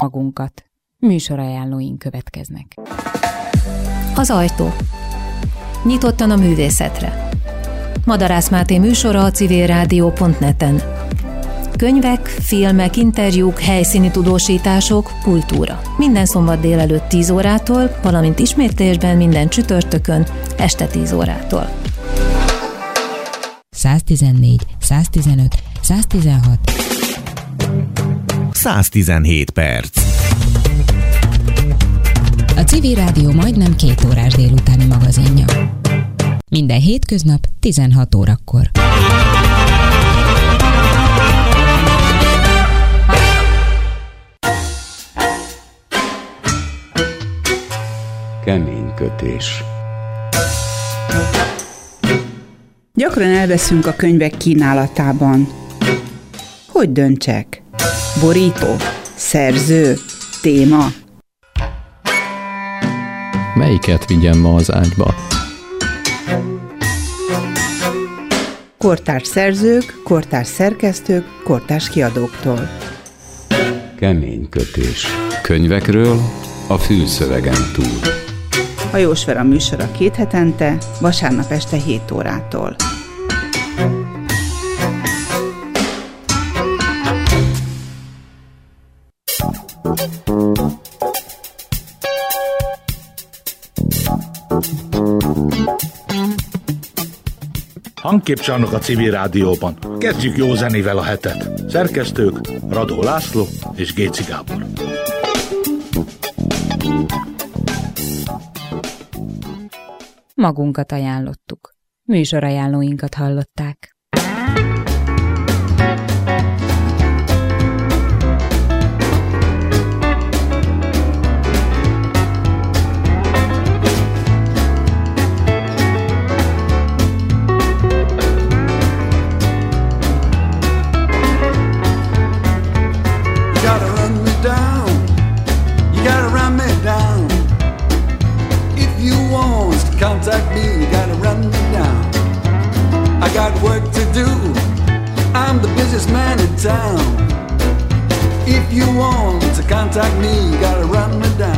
magunkat. Műsorajánlóink következnek. Az ajtó. Nyitottan a művészetre. Madarász Máté műsora a civilrádió.net-en. Könyvek, filmek, interjúk, helyszíni tudósítások, kultúra. Minden szombat délelőtt 10 órától, valamint ismétlésben minden csütörtökön este 10 órától. 114, 115, 116. 117 perc. A Civil Rádió majdnem 2 órás délutáni magazinja. Minden hétköznap 16 órakor. Keménykötés. Gyakran elveszünk a könyvek kínálatában. Hogy döntsek? Borító? Szerző? Téma? Melyiket vigyem ma az ágyba? Kortárs szerzők, kortárs szerkesztők, kortárs kiadóktól. Keménykötés. Könyvekről a fülszövegen túl. Hajós Vera műsora 2 hetente, vasárnap este 7 órától. Hangképcsarnok a Civil Rádióban. Kezdjük jó zenével a hetet. Szerkesztők Radó László és Géci Gábor. Magunkat ajánlottuk. Műsorajánlóinkat hallották. Contact me, you gotta run me down. I got work to do, I'm the busiest man in town. If you want to contact me, you gotta run me down.